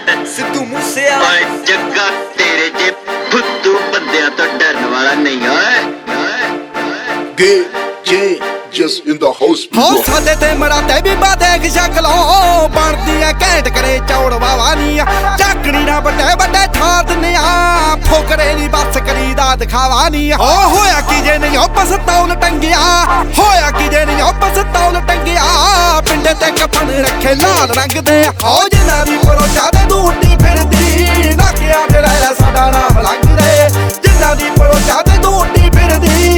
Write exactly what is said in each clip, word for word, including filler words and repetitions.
ਸਿੱਧੂ ਮੂਸੇਵਾਲਾ ਓਏ ਜੱਗਾ ਤੇਰੇ ਜੇ ਫੁੱਦੂ ਬੰਦਿਆਂ ਤੋਂ ਡਰਨ ਵਾਲਾ ਨਹੀਂ ਓਏ ਗੇ ਜੇ just in the house ਹੋ ਸਾਡੇ ਤੇ ਮਰਾਦੇ ਵੀ ਬਾ ਦੇਖ ਸ਼ਕਲੋਂ ਬਣਦੀਆਂ ਘੈਂਟ ਕਰੇ ਚੌੜ ਵਾਵਾ ਨੀ ਝਾਕਣੀ ਨਾ ਵੱਡੇ ਵੱਡੇ ਠਾਰ ਦਿੰਨੇ ਆ ਫੋਕਰੇ ਨੀ ਬਸ ਕਰੀਦਾ ਦਿਖਾਵਾ ਨੀ ਓ ਹੋਇਆ ਕੀ ਜੇ ਨਹੀਂ ਆਪਸ ਤੌਲ ਟੰਗਿਆ ਹੋਇਆ ਕੀ ਜੇ ਨਹੀਂ ਆਪਸ ਤੌਲ ਟੰਗਿਆ ਪਿੰਡੇ ਤੇ ਕਫਨ ਰੱਖੇ ਲਾਲ ਰੰਗ ਦੇ ਹੋ ਜਿੰਨਾ ਦੀ ਪਰੋਚਾ ਦੇ ਦੂਟੀ ਫਿਰਦੀ ਨਾਕਿਆ ਤੇ ਲੈ ਸਾਡਾ ਨਾਮ ਲੱਗਦੇ ਜਿੰਨਾ ਦੀ ਪਰੋਚਾ ਦੇ ਦੂਟੀ ਫਿਰਦੀ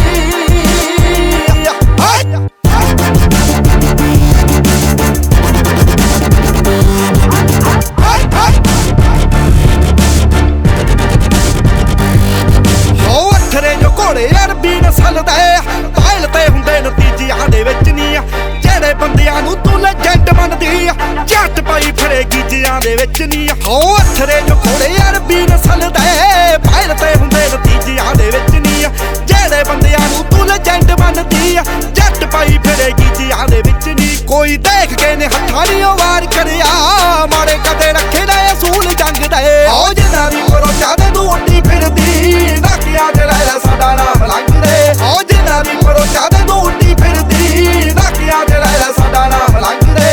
ਅਰਬੀ ਨਸਲ ਦੇ ਪਾਇਲ ਤੇ ਹੁੰਦੇ ਨਤੀਜਿਆਂ ਦੇ ਵਿੱਚ ਨਹੀਂ ਜਿਹੜੇ ਬੰਦਿਆਂ ਨੂੰ ਤੂੰ ਲੈਜੈਂਡ ਮੰਨਦੀ ਜੱਟ ਪਾਈ ਫਿਰੇ ਗੀਜਿਆਂ ਦੇ ਵਿੱਚ ਨਹੀਂ ਹੋ ਅਥਰੇ ਜੋ ਘੋੜੇ ਅਰਬੀ ਨਸਲ ਦੇ ਪਾਇਲ ਤੇ ਹੁੰਦੇ ਨਤੀਜਿਆਂ ਦੇ ਵਿੱਚ ਨਹੀਂ ਜਿਹੜੇ ਬੰਦਿਆਂ ਨੂੰ ਤੂੰ ਲੈਜੈਂਡ ਮੰਨਦੀ ਜੱਟ ਪਾਈ ਫਿਰੇ ਗੀਜਿਆਂ ਦੇ ਵਿੱਚ ਨਹੀਂ ਕੋਈ ਦੇਖ ਕੇ ਨੇ ਹੱਥਾਂ ਨਹੀਂ ਵਾਰ ਕਰਿਆ ਮਾਰੇ ਕਦੇ ਰੱਖੇ ਨਾ ਅਸੂਲ ਜੰਗ ਦੇ ਹੋ ਜਿੰਨਾ ਦੀ ਪਰੋਚਾ ਦੇ ਤੂੰ ਉੱਡੀ ਫਿਰਦੀ ਨਾਕਿਆ ਤੇ ਲੈ ਸਾਡਾ ਨਾਮ ਲੱਗਦੇ ਹੋ ਜਿੰਨਾ ਦੀ ਪਰੋਚਾ ਦੇ ਤੂੰ ਉੱਡੀ ਫਿਰਦੀ ਨਾਕਿਆ ਤੇ ਲੈ ਸਾਡਾ ਨਾਮ ਲੱਗਦੇ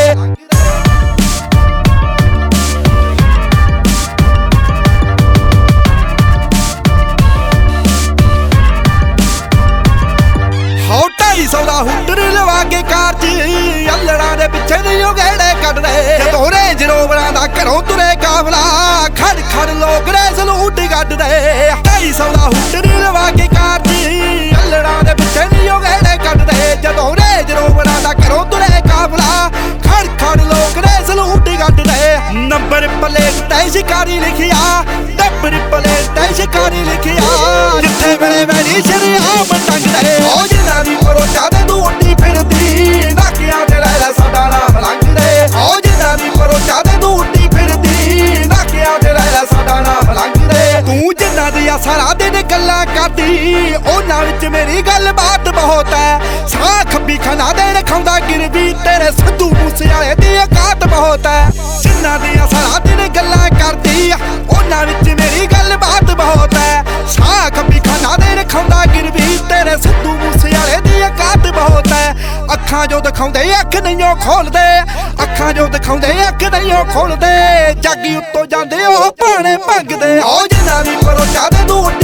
ਹੋ ਢਾਈ ਸੌ ਦਾ ਹੁੱਟਰ ਲਵਾ ਕੇ ਕਾਰ ਚ ਅੱਲੜਾਂ ਦੇ ਪਿੱਛੇ ਨਹੀਂ ਉਹ ਗੇੜੇ ਕੱਢਦੇ ਜਦੋਂ ਰੇਂਜ ਰੋਵਰਾਂ ਦਾ ਘਰੋਂ ਤੁਰੇ ਕਾਫਲਾ ਖੜ ਖੜ ਲੋਕ ਰੇਸ ਲੂਟ ਕੱਢਦੇ ਢਾਈ ਸੌ ਦਾ ਹੁੱਟਰ ਲਵਾ ਕੇ ਕਾਰ ਚ ਅੱਲੜਾਂ ਦੇ ਪਿੱਛੇ ਨਹੀਂ ਉਹ ਗੇੜੇ ਕੱਢਦੇ ਜਦੋਂ ਰੇਂਜ ਰੋਵਰਾਂ ਦਾ ਘਰੋਂ ਤੁਰੇ ਕਾਫਲਾ ਖੜ ਖੜ ਲੋਕ ਰੇਸ ਲੂਟ ਕੱਢਦੇ ਨੰਬਰ ਪਲੇਟ ਤੇ ਸ਼ਿਕਾਰੀ ਲਿਖਿਆ ਨੰਬਰ ਪਲੇਟ ਤੇ ਸ਼ਿਕਾਰੀ ਲਿਖਿਆ ਜਿੱਥੇ ਮੇਰੇ ਮੇਰੀ ਸ਼ਰੀਆਮ ਟੰਗਦੇ ਹੋ ਜਿੰਨਾ ਦੀ ਪਰੋਚਾ ਦੇ ਤੂੰ ਉੱਡੀ ਫਿਰਦੀ ਨਾਕਿਆ ਤੇ ਲੈ ਸਾਡਾ ਨਾਮ ਲੱਗਦੇ ਹੋ ਜਿੰਨਾ ਦੀ ਪਰੋਚਾ ਦੇ ਤੂੰ ਉੱਡੀ ਫਿਰਦੀ ਨਾਕਿਆ ਤੇ ਲੈ ਸਾਡਾ ਨਾਮ ਲੱਗਦੇ ਤੂੰ ਜਿੰਨਾ ਦੀਆਂ ਸਾਰਾ ਦਿਨ ਗੱਲਾਂ ਕਰਦੀ ਉਹਨਾਂ ਵਿੱਚ ਮੇਰੀ ਗੱਲ ਬਾਤ ਬਹੁਤ ਹੈ ਸਾਹ ਖੱਬੀ ਖਾਨਾ ਦੇ ਰਖਾਉਂਦਾ ਗਿਰਵੀ ਤੇਰੇ ਸਿੱਧੂ ਮੂਸੇਵਾਲੇ ਦੀ ਔਕਾਤ ਬਹੁਤ ਹੈ ਜਿੰਨਾ ਦੀਆਂ ਸਾਰਾ ਦਿਨ ਗੱਲਾਂ ਕਰਦੀ ਉਹਨਾਂ ਵਿੱਚ ਮੇਰੀ ਗੱਲ ਬਾਤ ਬਹੁਤ ਹੈ ਸਾਹ ਖੱਬੀ ਖਾਨਾ ਦੇ ਰਖਾਉਂਦਾ ਗਿਰਵੀ ਤੇਰੇ ਸਿੱਧੂ ਮੂਸੇਵਾਲੇ ਦੀ ਔਕਾਤ ਬਹੁਤ ਹੈ ਅੱਖਾਂ ਜੋ ਦਿਖਾਉਂਦੇ ਅੱਖ ਨਹੀਂ ਉਹ ਖੋਲਦੇ ਅੱਖਾਂ ਜੋ ਦਿਖਾਉਂਦੇ ਅੱਖ ਨਹੀਂ ਉਹ ਖੋਲਦੇ ਜਾਗੀ ਉੱਤੋਂ ਜਾਂਦੇ ਉਹ ਭਾਣੇ ਭੰਗਦੇ ਹੋ ਜਿੰਨਾ ਦੀ ਪਰੋਚਾ ਦੇ ਤੂੰ